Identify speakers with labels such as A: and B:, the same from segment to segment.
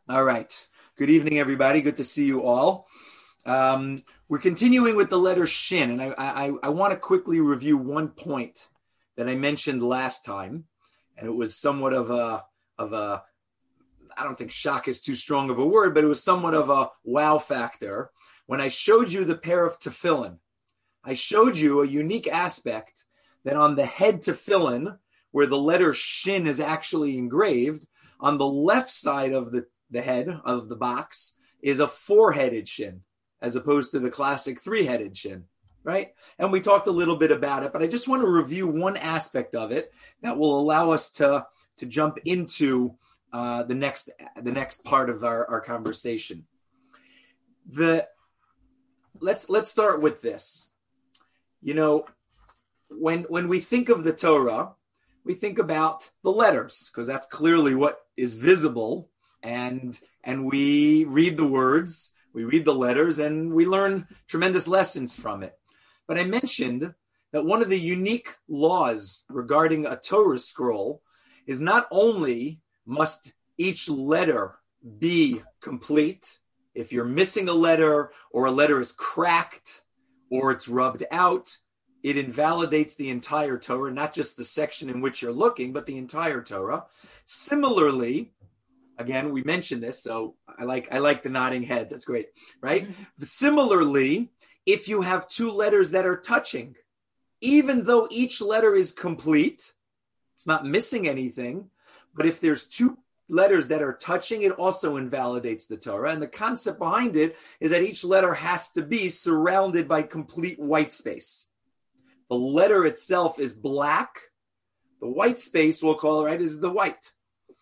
A: All right. Good evening, everybody. Good to see you all. We're continuing with the letter Shin, and I want to quickly review one point that I mentioned last time, and it was somewhat of a I don't think shock is too strong of a word, but it was somewhat of a wow factor when I showed you the pair of tefillin. I showed you a unique aspect that on the head tefillin, where the letter Shin is actually engraved, on the left side of the head of the box is a four-headed Shin, as opposed to the classic three-headed Shin, right? And we talked a little bit about it, but I just want to review one aspect of it that will allow us to jump into the next part of our conversation. Let's start with this. You know, when we think of the Torah, we think about the letters, because that's clearly what is visible, and we read the words, we read the letters, and we learn tremendous lessons from it. But I mentioned that one of the unique laws regarding a Torah scroll is not only must each letter be complete. If you're missing a letter, or a letter is cracked, or it's rubbed out, it invalidates the entire Torah, not just the section in which you're looking, but the entire Torah. Similarly, again, we mentioned this, so I like the nodding head. That's great, right? Mm-hmm. Similarly, if you have two letters that are touching, even though each letter is complete, it's not missing anything, but if there's two letters that are touching, it also invalidates the Torah. And the concept behind it is that each letter has to be surrounded by complete white space. The letter itself is black. The white space, we'll call it, right, is the white.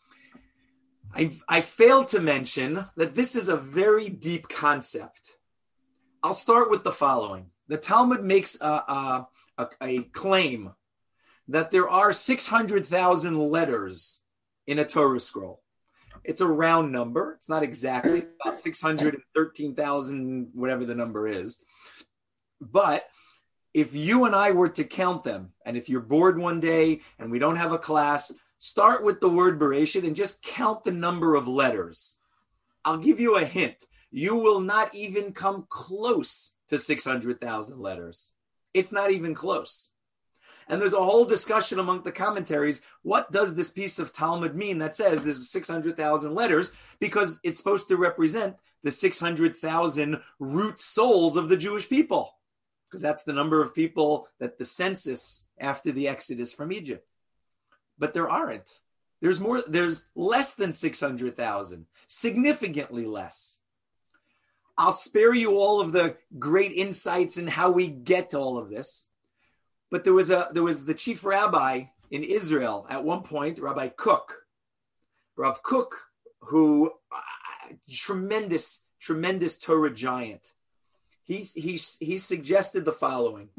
A: I failed to mention that this is a very deep concept. I'll start with the following. The Talmud makes a claim that there are 600,000 letters in a Torah scroll. It's a round number. It's not exactly about 613,000, whatever the number is. But if you and I were to count them, and if you're bored one day and we don't have a class, start with the word Bereshit and just count the number of letters. I'll give you a hint. You will not even come close to 600,000 letters. It's not even close. And there's a whole discussion among the commentaries. What does this piece of Talmud mean that says there's 600,000 letters? Because it's supposed to represent the 600,000 root souls of the Jewish people. Because that's the number of people that the census after the Exodus from Egypt. But there aren't. There's less than 600,000, significantly less. I'll spare you all of the great insights in how we get to all of this. But there was the chief rabbi in Israel at one point, Rabbi Kook. Rav Kook, who tremendous Torah giant. He suggested the following.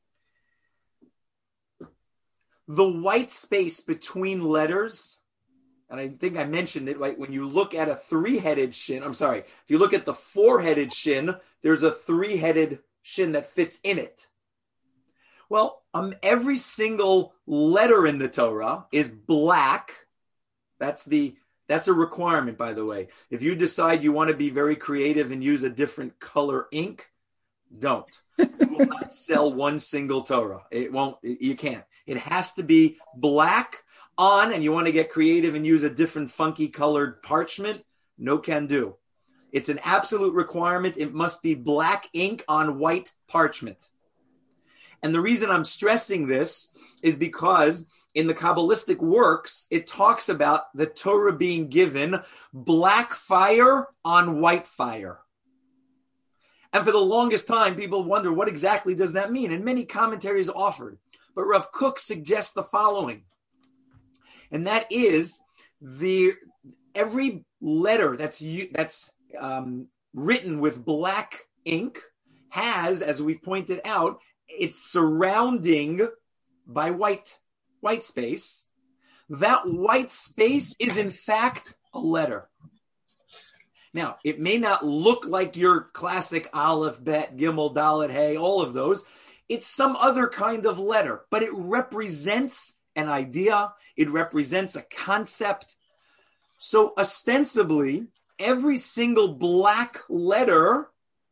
A: The white space between letters, and I think I mentioned it, right? When you look at a three-headed Shin, if you look at the four-headed Shin, there's a three-headed Shin that fits in it. Well, every single letter in the Torah is black. That's a requirement, by the way. If you decide you want to be very creative and use a different color ink, don't. You will not sell one single Torah. You can't. It has to be black on, and you want to get creative and use a different funky colored parchment, no can do. It's an absolute requirement. It must be black ink on white parchment. And the reason I'm stressing this is because in the Kabbalistic works, it talks about the Torah being given black fire on white fire. And for the longest time, people wonder, what exactly does that mean? And many commentaries offered. But Rav Kook suggests the following. And that is, every letter that's written with black ink has, as we've pointed out, its surrounding by white space. That white space is in fact a letter. Now, it may not look like your classic Aleph, Bet, Gimel, Dalet, Hey, all of those. It's some other kind of letter, but it represents an idea. It represents a concept. So ostensibly, every single black letter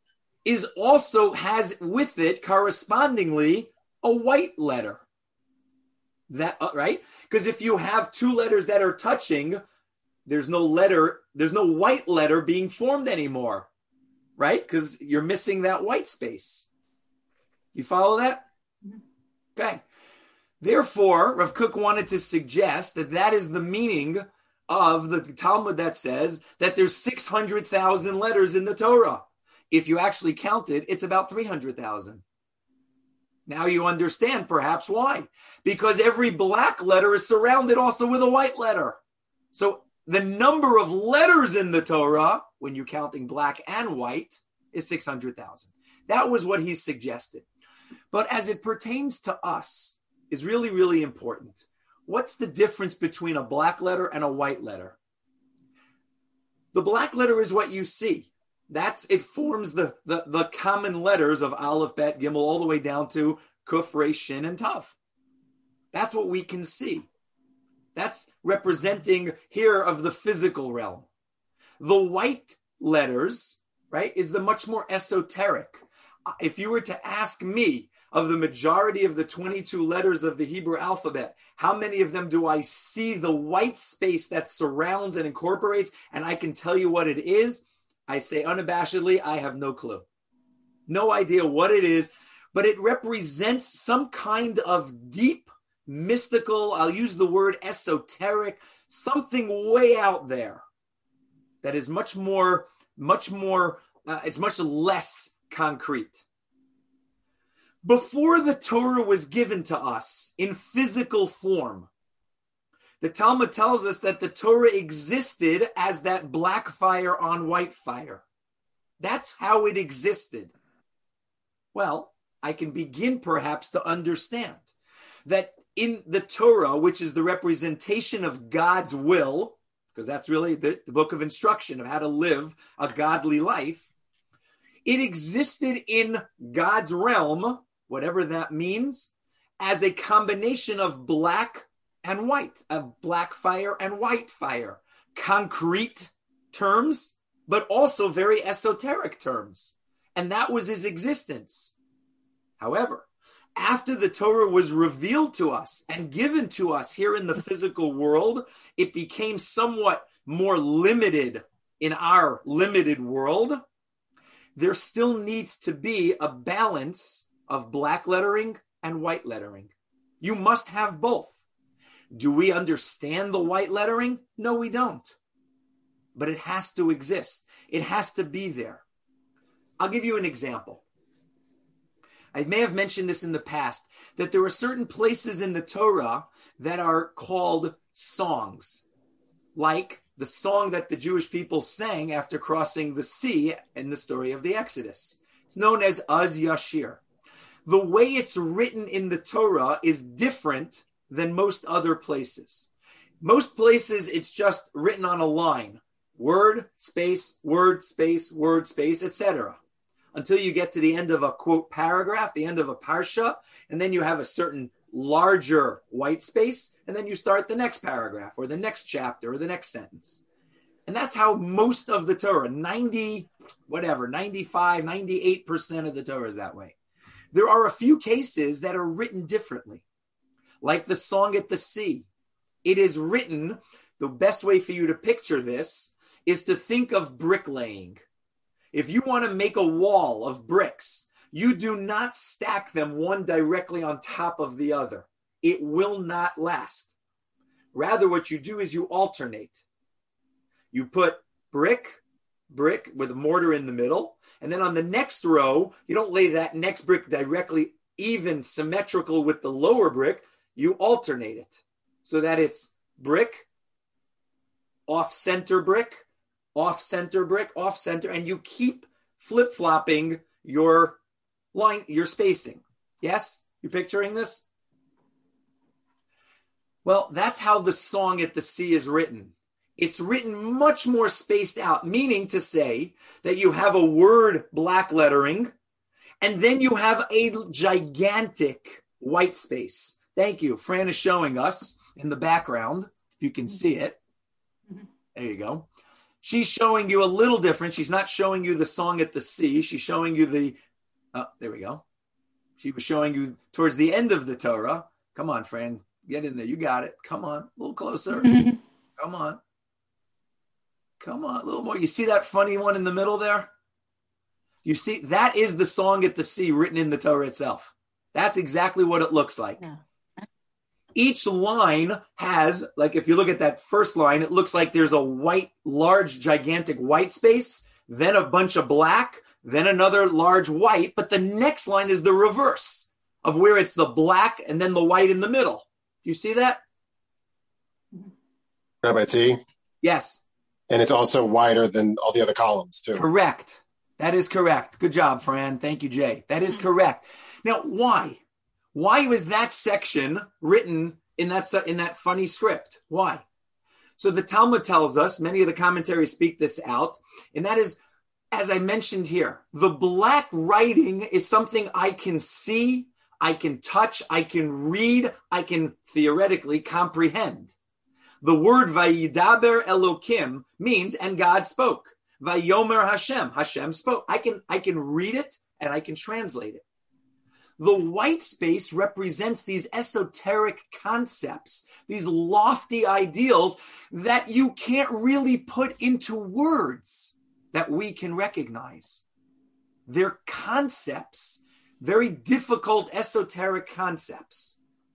A: has with it correspondingly a white letter. That right? Because if you have two letters that are touching, there's no white letter being formed anymore, right? Because you're missing that white space. You follow that? Okay. Therefore, Rav Kook wanted to suggest that is the meaning of the Talmud that says that there's 600,000 letters in the Torah. If you actually count it, it's about 300,000. Now you understand perhaps why. Because every black letter is surrounded also with a white letter. So the number of letters in the Torah, when you're counting black and white, is 600,000. That was what he suggested. But as it pertains to us, is really, really important. What's the difference between a black letter and a white letter? The black letter is what you see. It forms the common letters of Aleph, Bet, Gimel, all the way down to Kuf, Resh, Shin, and Tav. That's what we can see. That's representing here of the physical realm. The white letters, right, is the much more esoteric. If you were to ask me of the majority of the 22 letters of the Hebrew alphabet, how many of them do I see the white space that surrounds and incorporates, and I can tell you what it is? I say unabashedly, I have no clue. No idea what it is, but it represents some kind of deep, mystical, I'll use the word esoteric, something way out there that is much less concrete. Before the Torah was given to us in physical form, the Talmud tells us that the Torah existed as that black fire on white fire. That's how it existed. Well, I can begin perhaps to understand that in the Torah, which is the representation of God's will, because that's really the book of instruction of how to live a godly life, it existed in God's realm, whatever that means, as a combination of black and white, of black fire and white fire, concrete terms, but also very esoteric terms. And that was his existence. However, after the Torah was revealed to us and given to us here in the physical world, it became somewhat more limited in our limited world. There still needs to be a balance of black lettering and white lettering. You must have both. Do we understand the white lettering? No, we don't. But it has to exist. It has to be there. I'll give you an example. I may have mentioned this in the past, that there are certain places in the Torah that are called songs, like the song that the Jewish people sang after crossing the sea in the story of the Exodus. It's known as Az Yashir. The way it's written in the Torah is different than most other places. Most places, it's just written on a line. Word, space, word, space, word, space, etc. Until you get to the end of a quote paragraph, the end of a parsha, and then you have a certain larger white space, and then you start the next paragraph or the next chapter or the next sentence. And that's how most of the Torah, 98% of the Torah is that way. There are a few cases that are written differently, like the song at the sea. It is written, the best way for you to picture this is to think of bricklaying. If you want to make a wall of bricks, you do not stack them one directly on top of the other. It will not last. Rather, what you do is you alternate. You put brick with a mortar in the middle, and then on the next row, you don't lay that next brick directly even symmetrical with the lower brick. You alternate it so that it's brick, off-center brick, off-center brick, off-center, and you keep flip-flopping your line, your spacing. Yes? You picturing this? Well, that's how the song at the sea is written. It's written much more spaced out, meaning to say that you have a word black lettering, and then you have a gigantic white space. Thank you. Fran is showing us in the background, if you can see it. There you go. She's showing you a little different. She's not showing you the song at the sea. She's showing you there we go. She was showing you towards the end of the Torah. Come on, friend. Get in there. You got it. Come on. A little closer. Come on. Come on. A little more. You see that funny one in the middle there? You see, that is the song at the sea written in the Torah itself. That's exactly what it looks like. Yeah. Each line has, like if you look at that first line, it looks like there's a white, large, gigantic white space, then a bunch of black, then another large white, but the next line is the reverse of where it's the black and then the white in the middle. Do you see that?
B: Rabbi T?
A: Yes. And
B: it's also wider than all the other columns too.
A: Correct. That is correct. Good job, Fran. Thank you, Jay. That is correct. Now, why? Why was that section written in that funny script? Why? So the Talmud tells us, many of the commentaries speak this out, and that is, as I mentioned here, the black writing is something I can see, I can touch, I can read, I can theoretically comprehend. The word Vayidaber Elokim means, and God spoke. Vayomer Hashem, Hashem spoke. I can read it and I can translate it. The white space represents these esoteric concepts, these lofty ideals that you can't really put into words that we can recognize. They're concepts, very difficult esoteric concepts.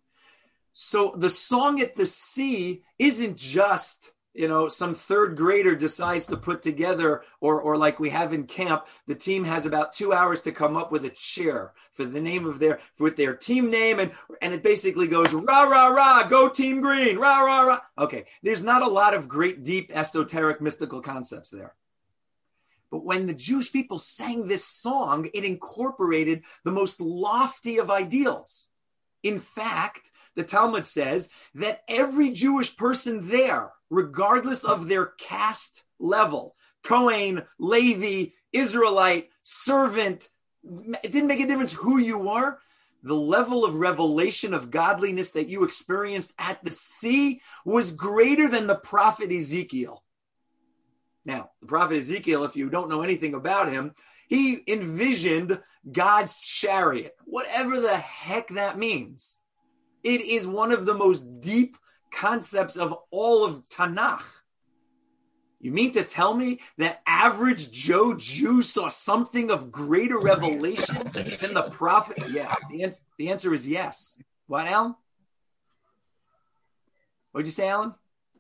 A: So the song at the sea isn't just, some third grader decides to put together, or like we have in camp, the team has about 2 hours to come up with a cheer for the name of with their team name. And it basically goes, rah, rah, rah, go team green, rah, rah, rah. Okay. There's not a lot of great, deep, esoteric, mystical concepts there. But when the Jewish people sang this song, it incorporated the most lofty of ideals. In fact, the Talmud says that every Jewish person there, regardless of their caste level, Kohen, Levi, Israelite, servant, it didn't make a difference who you are. The level of revelation of godliness that you experienced at the sea was greater than the prophet Ezekiel. Now, the prophet Ezekiel, if you don't know anything about him, he envisioned God's chariot, whatever the heck that means. It is one of the most deep concepts of all of Tanakh. You mean to tell me that average Joe Jew saw something of greater revelation than the prophet? Yeah, the answer is yes. What, Alan? What'd you say, Alan?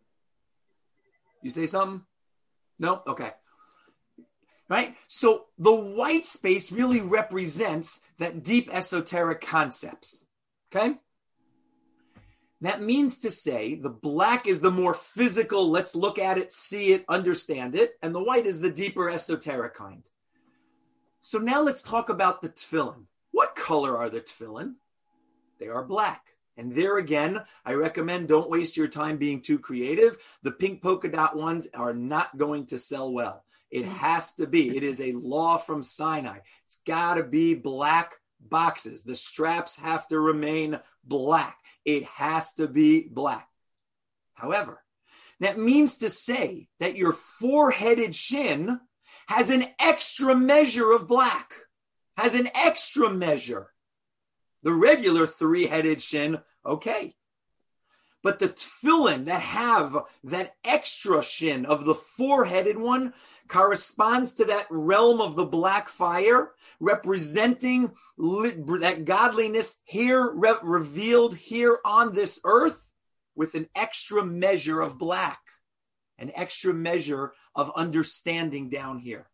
A: You say something? No? Okay. Right? So the white space really represents that deep esoteric concepts. Okay? That means to say the black is the more physical, let's look at it, see it, understand it, and the white is the deeper esoteric kind. So now let's talk about the tefillin. What color are the tefillin? They are black. And there again, I recommend don't waste your time being too creative. The pink polka dot ones are not going to sell well. It has to be. It is a law from Sinai. It's got to be black boxes. The straps have to remain black. It has to be black. However, that means to say that your four-headed shin has an extra measure of black, has an extra measure. The regular three-headed shin, okay. But the tefillin that have that extra shin of the four-headed one corresponds to that realm of the black fire, representing that godliness here revealed here on this earth with an extra measure of black, an extra measure of understanding down here.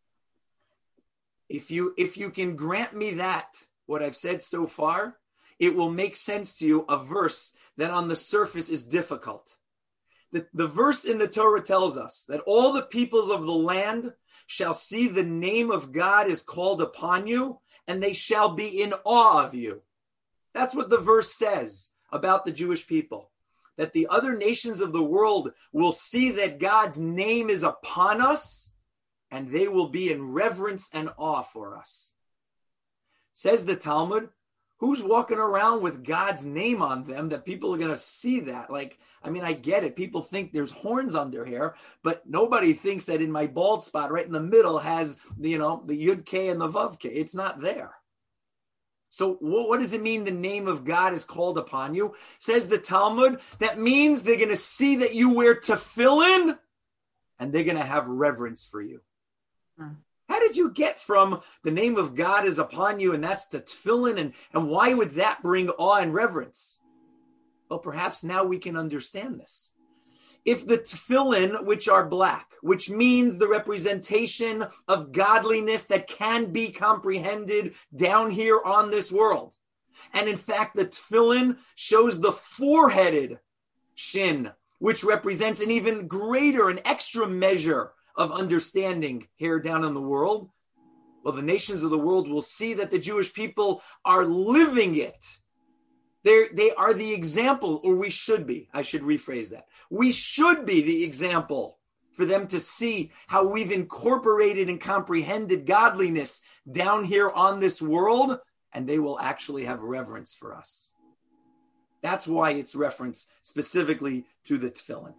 A: If you can grant me that, what I've said so far, it will make sense to you, a verse that on the surface is difficult. The verse in the Torah tells us that all the peoples of the land shall see the name of God is called upon you, and they shall be in awe of you. That's what the verse says about the Jewish people, that the other nations of the world will see that God's name is upon us, and they will be in reverence and awe for us. Says the Talmud, Who's walking around with God's name on them that people are going to see that? I get it. People think there's horns under here, but nobody thinks that in my bald spot right in the middle has, the Yud K and the Vav K. It's not there. So what does it mean the name of God is called upon you? Says the Talmud, that means they're going to see that you wear tefillin and they're going to have reverence for you. How did you get from the name of God is upon you and that's the tefillin, and why would that bring awe and reverence? Well, perhaps now we can understand this. If the tefillin, which are black, which means the representation of godliness that can be comprehended down here on this world, and in fact the tefillin shows the four-headed shin, which represents an even greater, an extra measure of understanding here down in the world, well, the nations of the world will see that the Jewish people are living it. They are the example, or we should be. I should rephrase that. We should be the example for them to see how we've incorporated and comprehended godliness down here on this world, and they will actually have reverence for us. That's why it's referenced specifically to the tefillin.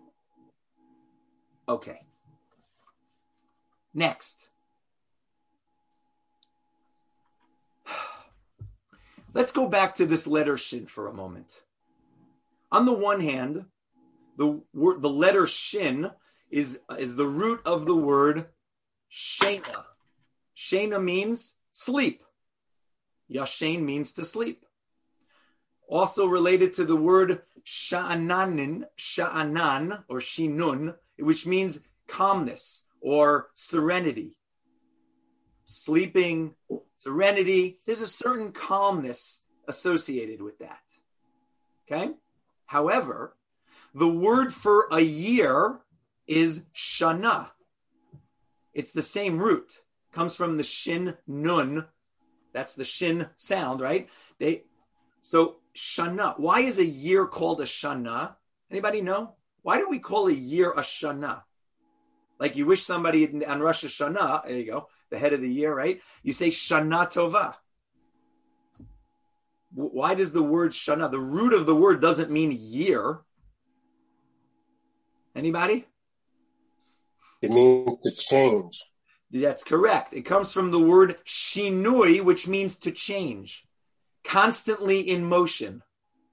A: Okay. Next. Let's go back to this letter shin for a moment. On the one hand, the letter shin is the root of the word shena. Shena means sleep. Yashen means to sleep. Also related to the word sha'anan or shinun, which means calmness or serenity. Sleeping, serenity, there's a certain calmness associated with that. Okay? However, the word for a year is shana. It's the same root. Comes from the shin nun. That's the shin sound, right? So shana. Why is a year called a shana? Anybody know? Why do we call a year a shana? Like you wish somebody on Rosh Hashanah, there you go, the head of the year, right? You say Shana Tova. Why does the word Shana, the root of the word doesn't mean year? Anybody?
B: It means to change.
A: That's correct. It comes from the word Shinui, which means to change. Constantly in motion.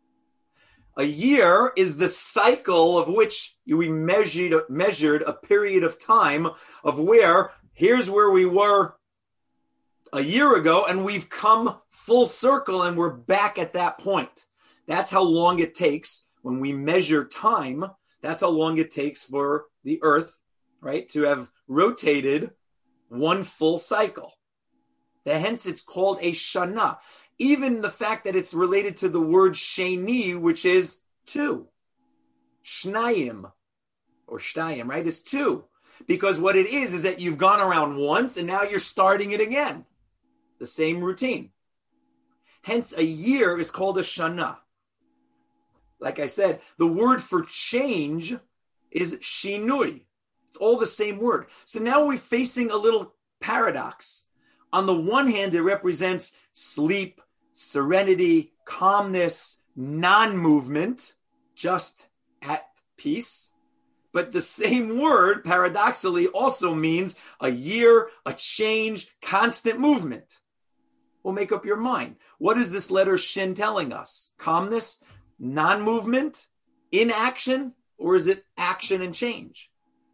A: A year is the cycle of which we measured a period of time of where, here's where we were a year ago, and we've come full circle and we're back at that point. That's how long it takes when we measure time. That's how long it takes for the earth, right, to have rotated one full cycle. Hence, it's called a shana. Even the fact that it's related to the word sheni, which is two. Shnayim, or shtayim, right, is two. Because what it is that you've gone around once and now you're starting it again. The same routine. Hence, a year is called a shana. Like I said, the word for change is shinui. It's all the same word. So now we're facing a little paradox. On the one hand, it represents sleep, serenity, calmness, non-movement, just at peace. But the same word, paradoxically, also means a year, a change, constant movement. Well, make up your mind. What is this letter shin telling us? Calmness, non-movement, inaction, or is it action and change?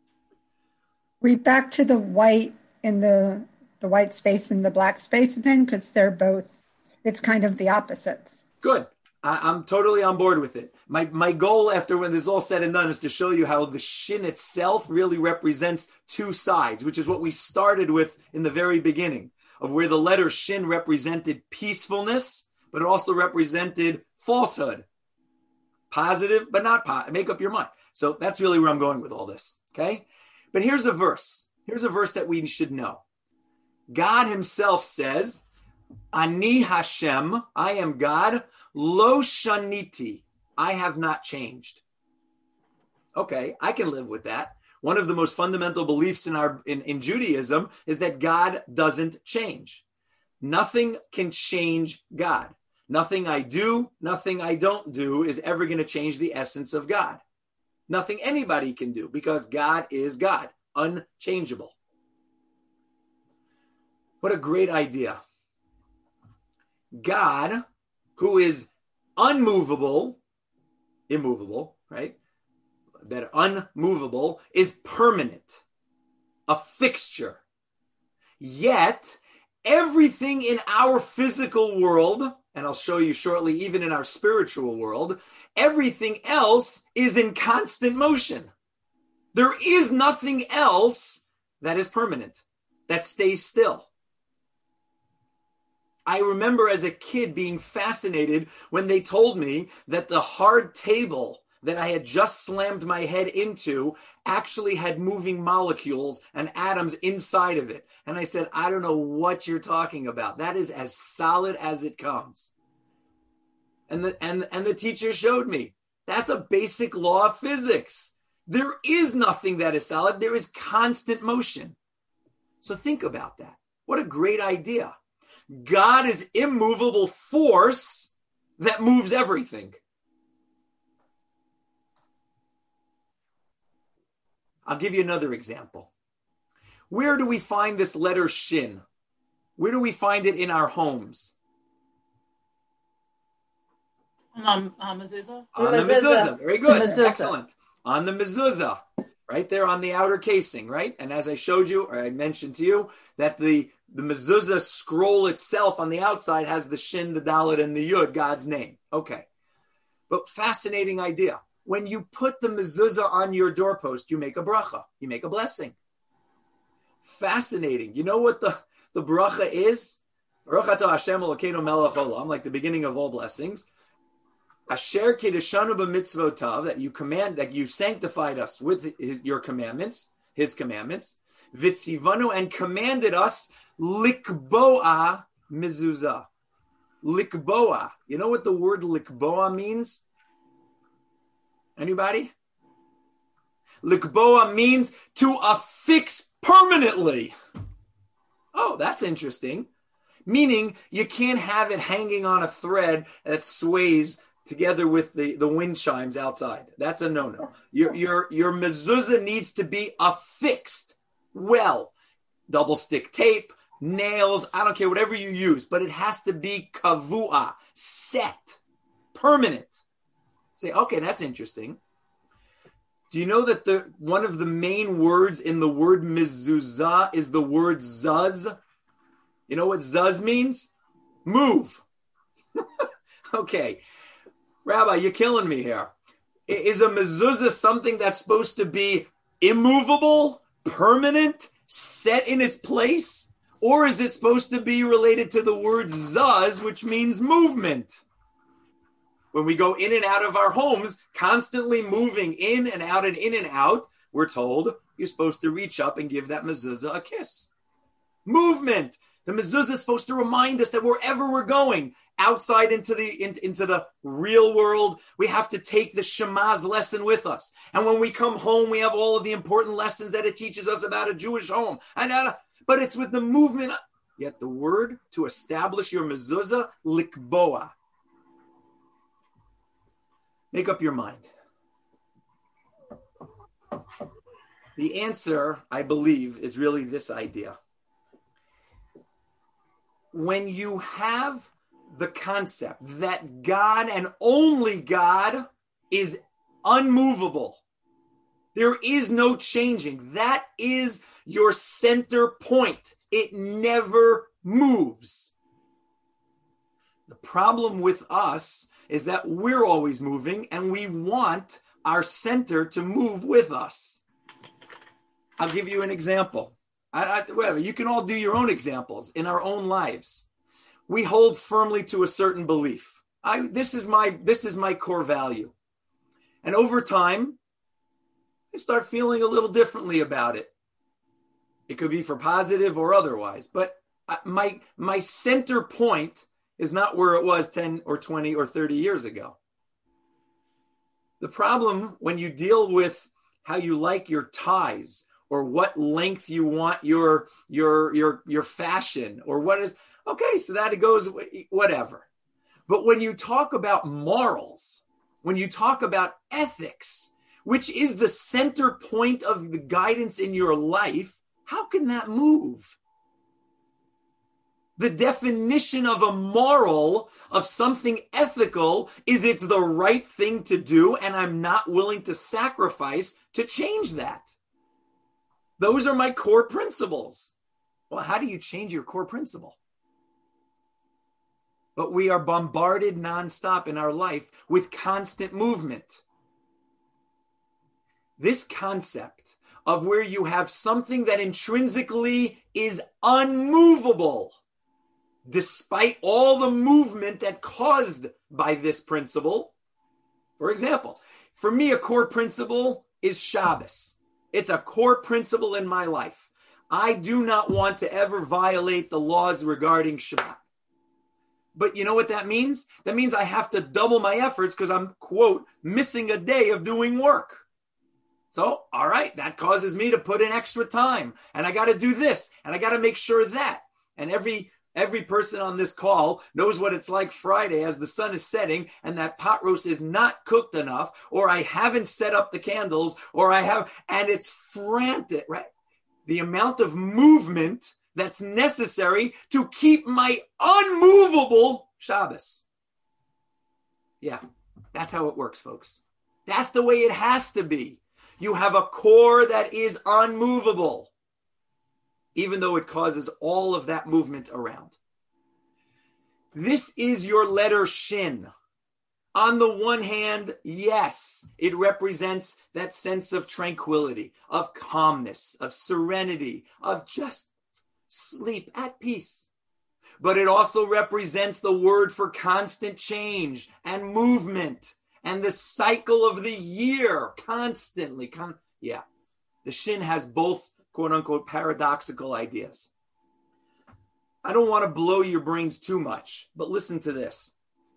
C: Read back to the white in the white space and the black space then, because they're both, it's kind of the opposites.
A: Good. I'm totally on board with it. My goal after when this is all said and done is to show you how the shin itself really represents two sides, which is what we started with in the very beginning, of where the letter shin represented peacefulness, but it also represented falsehood. Positive, but not positive. Make up your mind. So that's really where I'm going with all this, okay? But here's a verse. Here's a verse that we should know. God himself says, Ani Hashem, I am God, lo shaniti, I have not changed. Okay, I can live with that. One of the most fundamental beliefs in Judaism is that God doesn't change. Nothing can change God. Nothing I do, nothing I don't do is ever going to change the essence of God. Nothing anybody can do, because God is God, unchangeable. What a great idea. God, who is unmovable, immovable, right? That unmovable is permanent, a fixture. Yet, everything in our physical world, and I'll show you shortly, even in our spiritual world, everything else is in constant motion. There is nothing else that is permanent, that stays still. I remember as a kid being fascinated when they told me that the hard table that I had just slammed my head into actually had moving molecules and atoms inside of it. And I said, I don't know what you're talking about. That is as solid as it comes. And the teacher showed me, that's a basic law of physics. There is nothing that is solid. There is constant motion. So think about that. What a great idea. God is immovable force that moves everything. I'll give you another example. Where do we find this letter Shin? Where do we find it in our homes?
D: Mezuzah.
A: On the mezuzah. Very good.
D: Mezuzah.
A: Excellent. On the mezuzah. Right there on the outer casing, right? And as I showed you, or I mentioned to you, that the mezuzah scroll itself on the outside has the Shin, the Dalet, and the Yud, God's name. Okay. But fascinating idea. When you put the mezuzah on your doorpost, you make a bracha. You make a blessing. Fascinating. You know what the bracha is? Baruch atah Hashem Elokeinu melech olam, like the beginning of all blessings. Asher kiddushanu b'mitzvotav, that you command, that you sanctified us with your commandments, his commandments. Vitzivanu, and commanded us likboa mezuzah. Likboa. You know what the word likboa means? Anybody? Likboa means to affix permanently. Oh, that's interesting. Meaning you can't have it hanging on a thread that sways together with the wind chimes outside. That's a no-no. Your mezuzah needs to be affixed well. Double stick tape, nails, I don't care, whatever you use, but it has to be kavua, set, permanent. Say, okay, that's interesting. Do you know that one of the main words in the word mezuzah is the word zuz? You know what zuz means? Move. Okay. Rabbi, you're killing me here. Is a mezuzah something that's supposed to be immovable, permanent, set in its place? Or is it supposed to be related to the word zuz, which means movement? When we go in and out of our homes, constantly moving in and out, we're told you're supposed to reach up and give that mezuzah a kiss. Movement. The mezuzah is supposed to remind us that wherever we're going, outside into the real world, we have to take the Shema's lesson with us. And when we come home, we have all of the important lessons that it teaches us about a Jewish home. But it's with the movement. Yet the word to establish your mezuzah, likboa. Make up your mind. The answer, I believe, is really this idea. When you have the concept that God and only God is unmovable, there is no changing. That is your center point. It never moves. The problem with us is that we're always moving and we want our center to move with us. I'll give you an example. Whatever, you can all do your own examples in our own lives. We hold firmly to a certain belief. This is my core value. And over time, I start feeling a little differently about it. It could be for positive or otherwise, but my center point is not where it was 10 or 20 or 30 years ago. The problem when you deal with how you like your ties or what length you want your fashion or what is, okay, so that it goes, whatever. But when you talk about morals, when you talk about ethics, which is the center point of the guidance in your life, how can that move? The definition of a moral, of something ethical, is it's the right thing to do, and I'm not willing to sacrifice to change that. Those are my core principles. Well, how do you change your core principle? But we are bombarded nonstop in our life with constant movement. This concept of where you have something that intrinsically is unmovable, despite all the movement that caused by this principle. For example, for me, a core principle is Shabbos. It's a core principle in my life. I do not want to ever violate the laws regarding Shabbat. But you know what that means? That means I have to double my efforts because I'm, quote, missing a day of doing work. So, all right, that causes me to put in extra time. And I got to do this. And I got to make sure that. And every person on this call knows what it's like Friday as the sun is setting and that pot roast is not cooked enough, or I haven't set up the candles, and it's frantic, right? The amount of movement that's necessary to keep my unmovable Shabbos. Yeah, that's how it works, folks. That's the way it has to be. You have a core that is unmovable, even though it causes all of that movement around. This is your letter Shin. On the one hand, yes, it represents that sense of tranquility, of calmness, of serenity, of just sleep at peace. But it also represents the word for constant change and movement and the cycle of the year constantly. The Shin has both quote unquote paradoxical ideas. I don't want to blow your brains too much, but listen to this.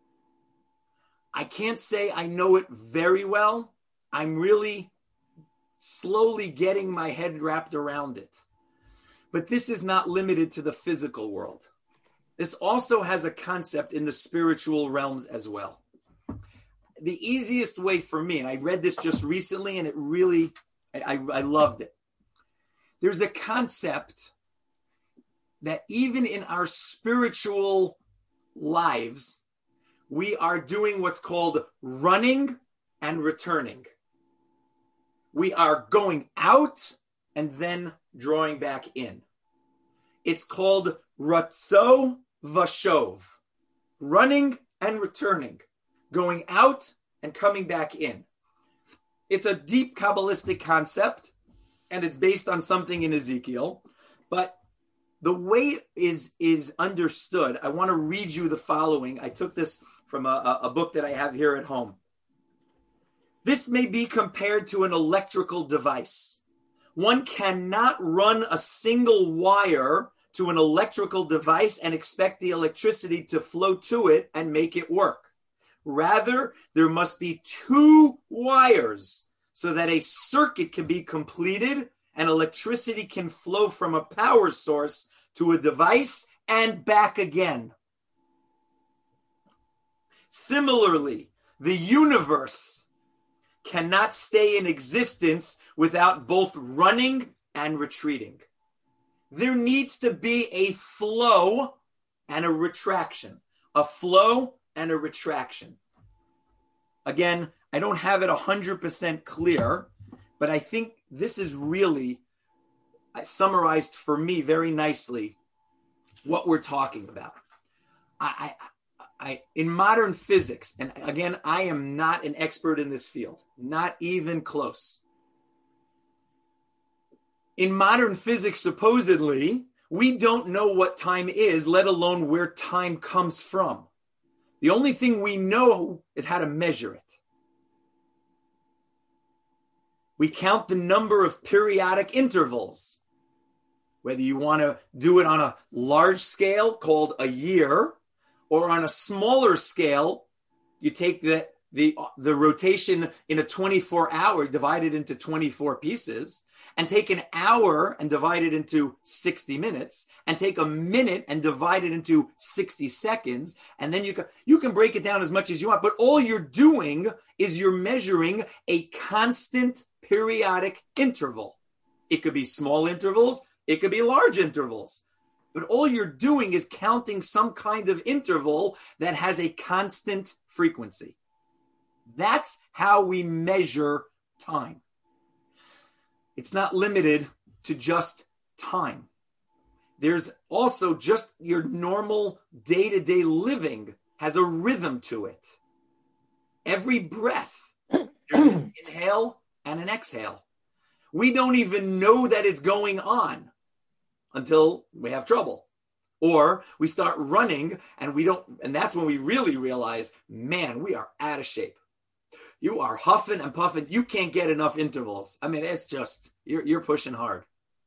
A: I can't say I know it very well. I'm really slowly getting my head wrapped around it. But this is not limited to the physical world. This also has a concept in the spiritual realms as well. The easiest way for me, and I read this just recently and it really, I loved it. There's a concept that even in our spiritual lives, we are doing what's called running and returning. We are going out and then drawing back in. It's called ratzo vashov, running and returning, going out and coming back in. It's a deep Kabbalistic concept, and it's based on something in Ezekiel, but the way is understood. I want to read you the following. I took this from a book that I have here at home. This may be compared to an electrical device. One cannot run a single wire to an electrical device and expect the electricity to flow to it and make it work. Rather, there must be two wires so that a circuit can be completed and electricity can flow from a power source to a device and back again. Similarly, the universe cannot stay in existence without both running and retreating. There needs to be a flow and a retraction. A flow and a retraction. Again, I don't have it 100% clear, but I think this is really summarized for me very nicely what we're talking about. I in modern physics, and again, I am not an expert in this field, not even close. In modern physics, supposedly, we don't know what time is, let alone where time comes from. The only thing we know is how to measure it. We count the number of periodic intervals. Whether you want to do it on a large scale called a year, or on a smaller scale, you take the rotation in a 24-hour divided into 24 pieces, and take an hour and divide it into 60 minutes, and take a minute and divide it into 60 seconds, and then you can break it down as much as you want, but all you're doing is you're measuring a constant periodic interval. It could be small intervals, it could be large intervals, but all you're doing is counting some kind of interval that has a constant frequency. That's how we measure time. It's not limited to just time. There's also just your normal day-to-day living has a rhythm to it. Every breath, there's an inhale and an exhale. We don't even know that it's going on until we have trouble. Or we start running and that's when we really realize, man, we are out of shape. You are huffing and puffing. You can't get enough intervals. I mean, it's just, you're pushing hard.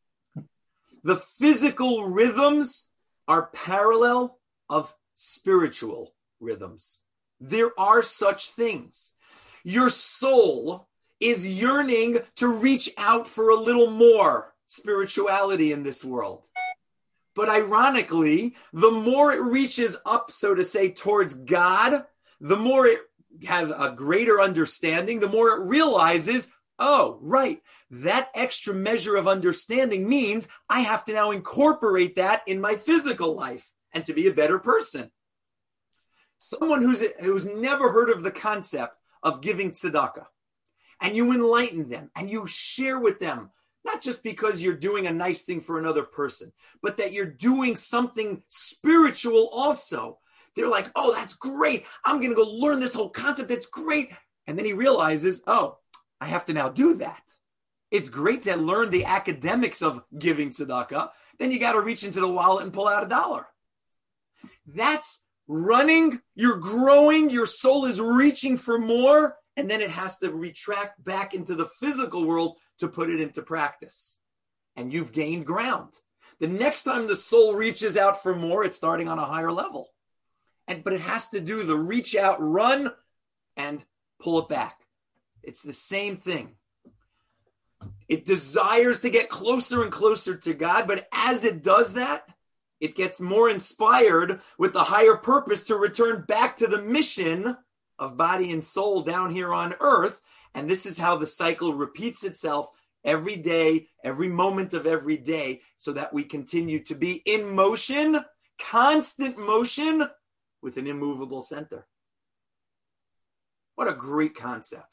A: The physical rhythms are parallel of spiritual rhythms. There are such things. Your soul is yearning to reach out for a little more spirituality in this world. But ironically, the more it reaches up, so to say, towards God, the more it has a greater understanding, the more it realizes, oh, right, that extra measure of understanding means I have to now incorporate that in my physical life and to be a better person. Someone who's never heard of the concept of giving tzedakah, and you enlighten them and you share with them, not just because you're doing a nice thing for another person, but that you're doing something spiritual also. They're like, oh, that's great. I'm going to go learn this whole concept. That's great. And then he realizes, oh, I have to now do that. It's great to learn the academics of giving tzedakah. Then you got to reach into the wallet and pull out $1. That's running. You're growing. Your soul is reaching for more. And then it has to retract back into the physical world to put it into practice. And you've gained ground. The next time the soul reaches out for more, it's starting on a higher level. But it has to do the reach out, run, and pull it back. It's the same thing. It desires to get closer and closer to God, but as it does that, it gets more inspired with the higher purpose to return back to the mission of body and soul down here on earth. And this is how the cycle repeats itself every day, every moment of every day, so that we continue to be in motion, constant motion, with an immovable center. What a great concept.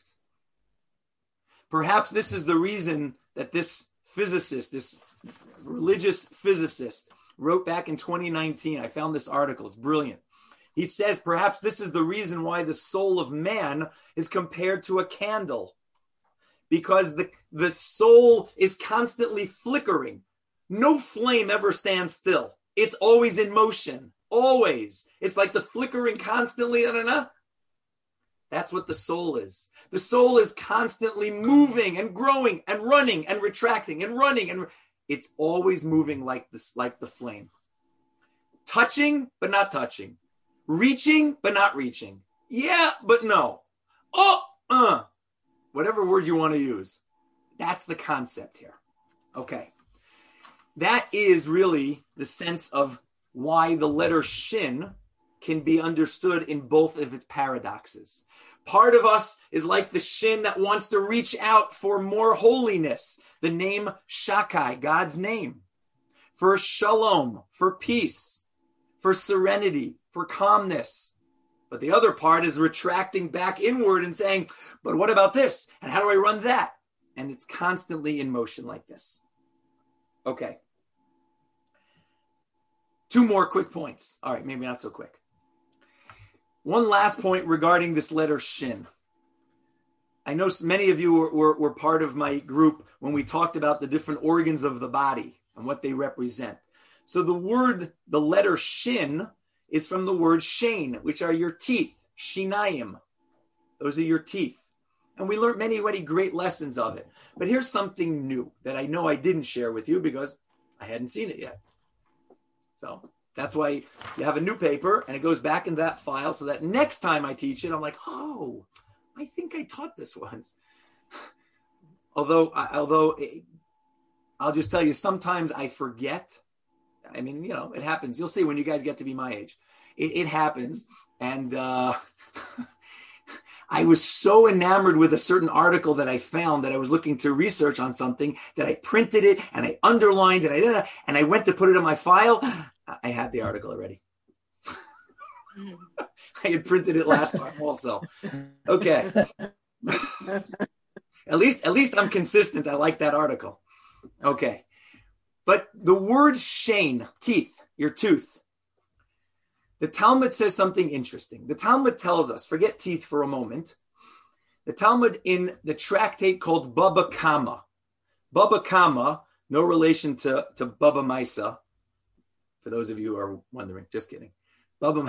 A: Perhaps this is the reason that this physicist, this religious physicist, wrote back in 2019. I found this article. It's brilliant. He says perhaps this is the reason why the soul of man is compared to a candle. Because the soul is constantly flickering. No flame ever stands still. It's always in motion. Always. It's like the flickering constantly. That's what the soul is. The soul is constantly moving and growing and running and retracting and running. And it's always moving like this, like the flame. Touching, but not touching. Reaching, but not reaching. Yeah, but no. Whatever word you want to use. That's the concept here. Okay. That is really the sense of why the letter Shin can be understood in both of its paradoxes. Part of us is like the Shin that wants to reach out for more holiness. The name Shakai, God's name. For shalom, for peace, for serenity, for calmness. But the other part is retracting back inward and saying, but what about this? And how do I run that? And it's constantly in motion like this. Okay. 2 more quick points. All right, maybe not so quick. One last point regarding this letter Shin. I know many of you were part of my group when we talked about the different organs of the body and what they represent. So the letter Shin is from the word Shane, which are your teeth, Shinayim. Those are your teeth. And we learned many great lessons of it. But here's something new that I know I didn't share with you because I hadn't seen it yet. So that's why you have a new paper and it goes back in that file so that next time I teach it, I'm like, oh, I think I taught this once. Although I'll just tell you, sometimes I forget. I mean, it happens. You'll see when you guys get to be my age. It happens. And I was so enamored with a certain article that I found that I was looking to research on something that I printed it and I underlined it and I went to put it in my file. I had the article already. I had printed it last time also. Okay. At least I'm consistent. I like that article. Okay. But the word shein, teeth, your tooth. The Talmud says something interesting. The Talmud tells us, forget teeth for a moment. The Talmud in the tractate called Baba Kama. Baba Kama, no relation to Baba Maisa. For those of you who are wondering, just kidding. Baba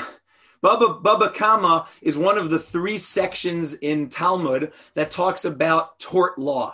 A: Kama is one of the 3 sections in Talmud that talks about tort law,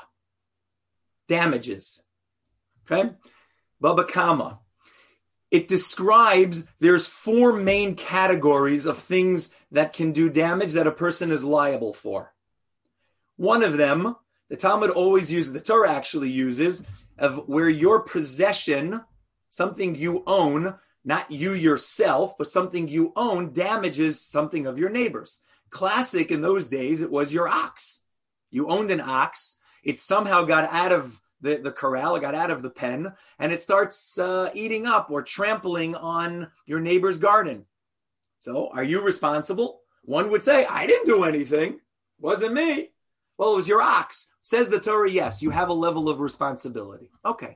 A: damages. Okay? Baba Kama. It describes there's 4 main categories of things that can do damage that a person is liable for. One of them, the Talmud always uses, the Torah actually uses, of where your possession, something you own, not you yourself, but something you own, damages something of your neighbor's. Classic in those days, it was your ox. You owned an ox. It somehow got out of the corral, it got out of the pen, and it starts eating up or trampling on your neighbor's garden. So are you responsible? One would say, I didn't do anything. Wasn't me. Well, it was your ox. Says the Torah, yes, you have a level of responsibility. Okay.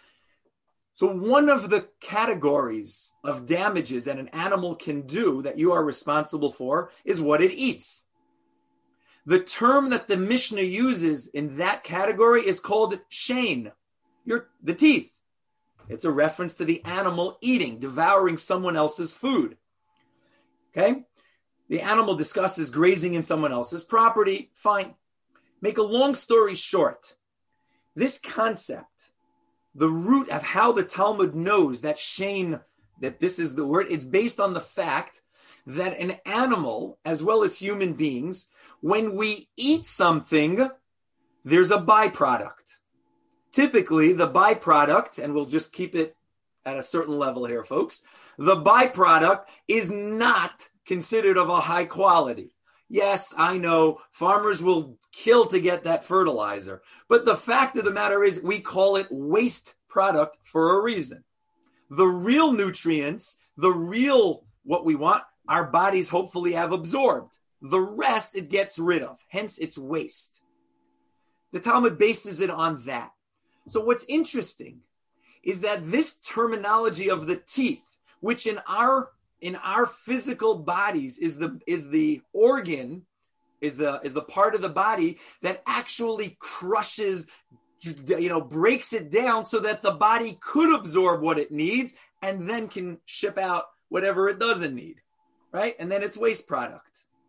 A: So one of the categories of damages that an animal can do that you are responsible for is what it eats. The term that the Mishnah uses in that category is called shein, the teeth. It's a reference to the animal eating, devouring someone else's food. Okay? The animal discusses grazing in someone else's property. Fine. Make a long story short. This concept, the root of how the Talmud knows that shein, that this is the word, it's based on the fact that an animal, as well as human beings, when we eat something, there's a byproduct. Typically, the byproduct, and we'll just keep it at a certain level here, folks, the byproduct is not considered of a high quality. Yes, I know farmers will kill to get that fertilizer, but the fact of the matter is we call it waste product for a reason. The real nutrients, what we want, our bodies hopefully have absorbed. The rest it gets rid of. Hence, it's waste. The Talmud bases it on that. So what's interesting is that this terminology of the teeth, which in our physical bodies is the organ, is the part of the body that actually crushes, breaks it down so that the body could absorb what it needs and then can ship out whatever it doesn't need, right? And then it's waste product.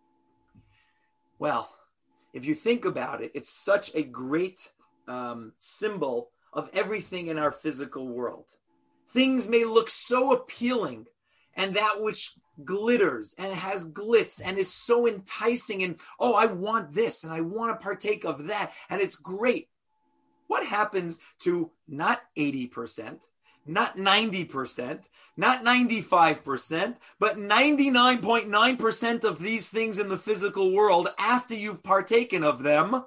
A: Well, if you think about it, it's such a great symbol of everything in our physical world. Things may look so appealing, and that which glitters and has glitz and is so enticing, and I want this and I want to partake of that, and it's great. What happens to not 80%, not 90%, not 95%, but 99.9% of these things in the physical world after you've partaken of them?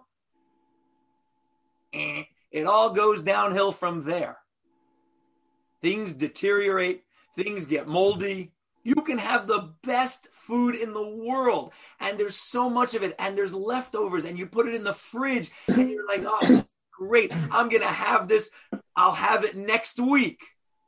A: It all goes downhill from there. Things deteriorate, things get moldy. You can have the best food in the world, and there's so much of it, and there's leftovers, and you put it in the fridge, and you're like, oh, this is great. I'm going to have this. I'll have it next week.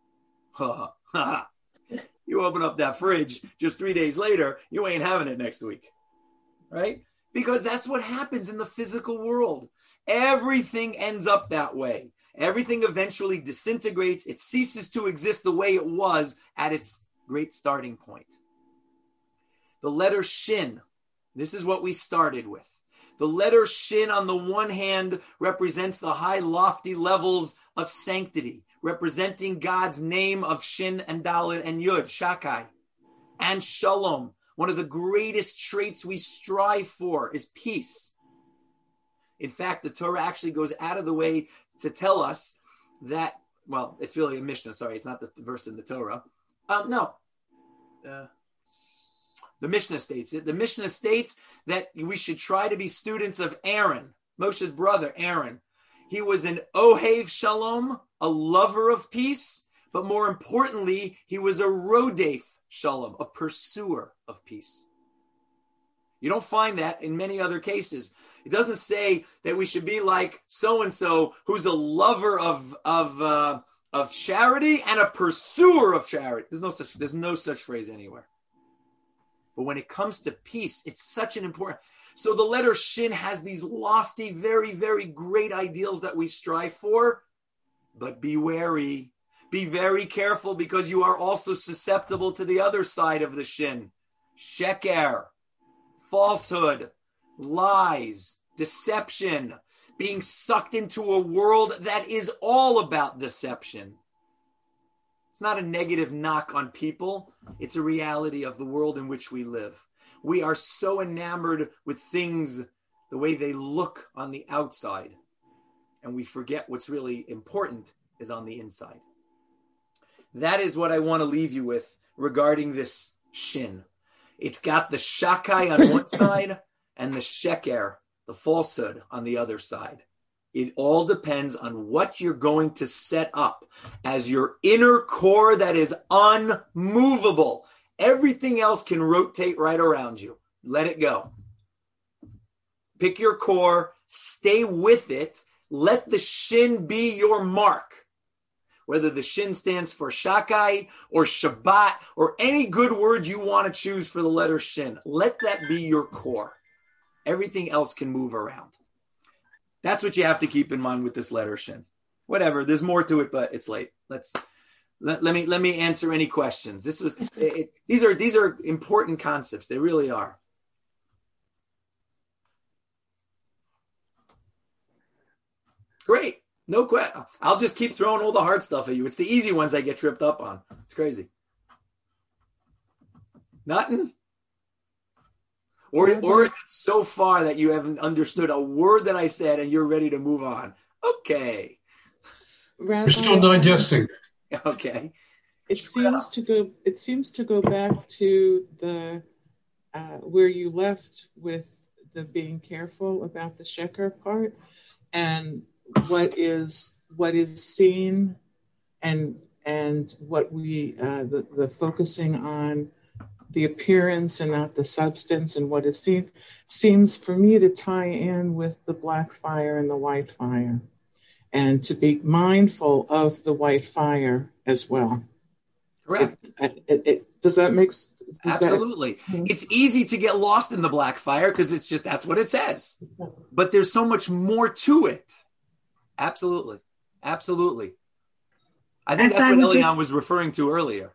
A: You open up that fridge just 3 days later, you ain't having it next week, right? Because that's what happens in the physical world. Everything ends up that way. Everything eventually disintegrates. It ceases to exist the way it was at its great starting point. The letter Shin, this is what we started with. The letter Shin, on the one hand, represents the high, lofty levels of sanctity, representing God's name of Shin and Dalet and Yud, Shakai, and Shalom. One of the greatest traits we strive for is peace. In fact, the Torah actually goes out of the way to tell us that, well, it's really a Mishnah. Sorry, it's not the verse in the Torah. No. The Mishnah states it. The Mishnah states that we should try to be students of Aaron, Moshe's brother, Aaron. He was an Ohev Shalom, a lover of peace, but more importantly, he was a Rodef Shalom, a pursuer of peace. You don't find that in many other cases. It doesn't say that we should be like so-and-so who's a lover of charity and a pursuer of charity. There's no such phrase anywhere. But when it comes to peace, it's such an important. So the letter Shin has these lofty, very, very great ideals that we strive for. But be wary. Be very careful, because you are also susceptible to the other side of the Shin. Sheker, falsehood, lies, deception, being sucked into a world that is all about deception. It's not a negative knock on people. It's a reality of the world in which we live. We are so enamored with things, the way they look on the outside, and we forget what's really important is on the inside. That is what I want to leave you with regarding this Shin. It's got the shakai on one side and the sheker, the falsehood, on the other side. It all depends on what you're going to set up as your inner core that is unmovable. Everything else can rotate right around you. Let it go. Pick your core, stay with it. Let the Shin be your mark. Whether the Shin stands for Shakai or Shabbat or any good word you want to choose for the letter Shin, let that be your core. Everything else can move around. That's what you have to keep in mind with this letter Shin. Whatever, there's more to it, but it's late. Let me answer any questions. These are important concepts. They really are. Great. No question. I'll just keep throwing all the hard stuff at you. It's the easy ones I get tripped up on. It's crazy. Nothing? Or is it so far that you haven't understood a word that I said and you're ready to move on? Okay.
D: Rabbi, we're still digesting.
A: Okay.
D: It seems to go back to the where you left with the being careful about the sheker part, and what is seen, and what we the focusing on the appearance and not the substance, and what is seen seems for me to tie in with the black fire and the white fire, and to be mindful of the white fire as well.
A: Correct.
D: Does that make sense?
A: Absolutely. It's easy to get lost in the black fire because it's just, that's what it says. But there's so much more to it. Absolutely. Absolutely. I think that's what Elian was referring to earlier.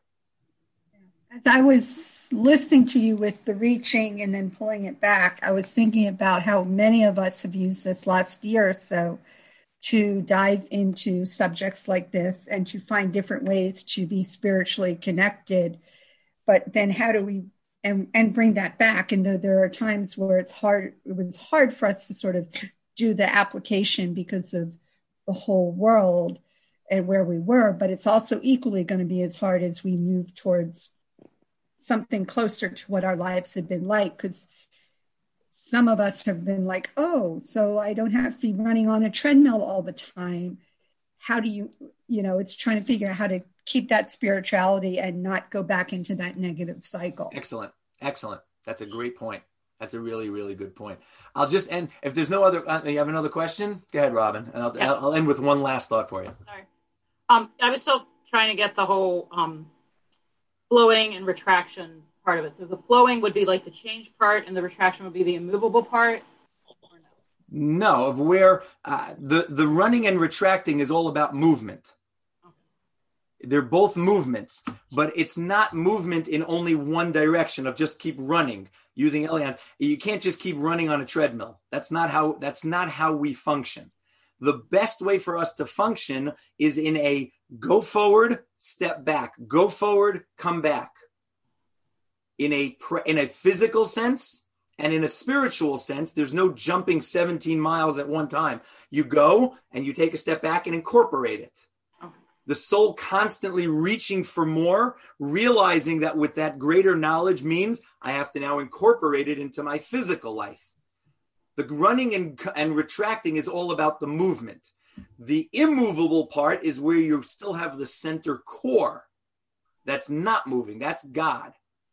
C: As I was listening to you with the reaching and then pulling it back, I was thinking about how many of us have used this last year or so to dive into subjects like this and to find different ways to be spiritually connected. But then how do we and bring that back? And there are times where it was hard for us to sort of do the application because of the whole world and where we were, but it's also equally going to be as hard as we move towards something closer to what our lives have been like, because some of us have been like, oh, so I don't have to be running on a treadmill all the time. How do you it's trying to figure out how to keep that spirituality and not go back into that negative cycle.
A: Excellent. That's a great point. That's a really, really good point. I'll just end. If there's no other, you have another question? Go ahead, Robin. And I'll end with one last thought for you.
E: Sorry. I was still trying to get the whole flowing and retraction part of it. So the flowing would be like the change part, and the retraction would be the immovable part. Or
A: no, of where the running and retracting is all about movement. They're both movements, but it's not movement in only one direction of just keep running using Elian's. You can't just keep running on a treadmill. That's not how we function. The best way for us to function is in a go forward, step back, go forward, come back. In a physical sense and in a spiritual sense, there's no jumping 17 miles at one time. You go and you take a step back and incorporate it. the soul constantly reaching for more, realizing that with that greater knowledge means I have to now incorporate it into my physical life. The running and retracting is all about the movement. The immovable part is where you still have the center core that's not moving. That's God.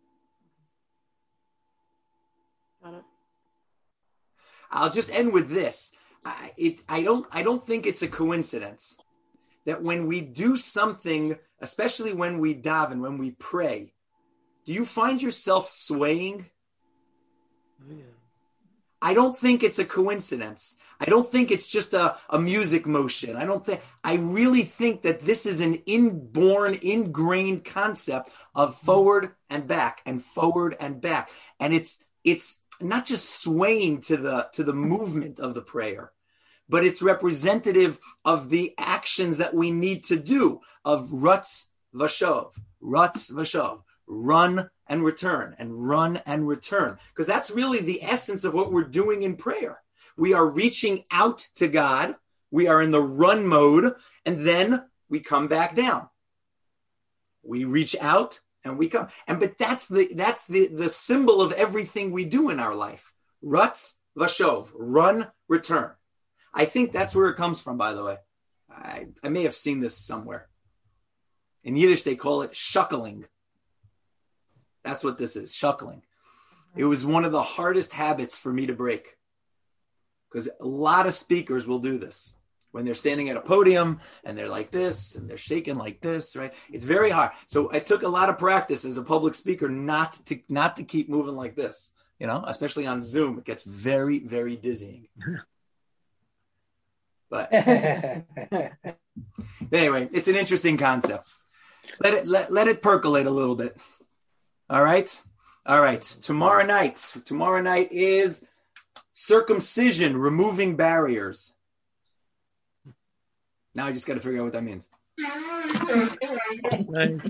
E: Got it.
A: I'll just end with this. I don't think it's a coincidence that when we do something, especially when we daven, when we pray, do you find yourself swaying?
F: Oh, yeah.
A: I don't think it's a coincidence. I don't think it's just a music motion. I really think that this is an ingrained concept of forward and back and forward and back. And it's not just swaying to the movement of the prayer, but it's representative of the actions that we need to do of rutz vashov, run and return, and run and return. Because that's really the essence of what we're doing in prayer. We are reaching out to God. We are in the run mode, and then we come back down. We reach out and we come. But that's the symbol of everything we do in our life. Rutz vashov, run, return. I think that's where it comes from, by the way. I may have seen this somewhere. In Yiddish, they call it shuckling. That's what this is, shuckling. It was one of the hardest habits for me to break, because a lot of speakers will do this when they're standing at a podium and they're like this and they're shaking like this, right? It's very hard. So I took a lot of practice as a public speaker not to keep moving like this, especially on Zoom. It gets very, very dizzying. But anyway, it's an interesting concept. Let it percolate a little bit. All right. Tomorrow night is circumcision, removing barriers. Now I just got to figure out what that means.
F: Nice.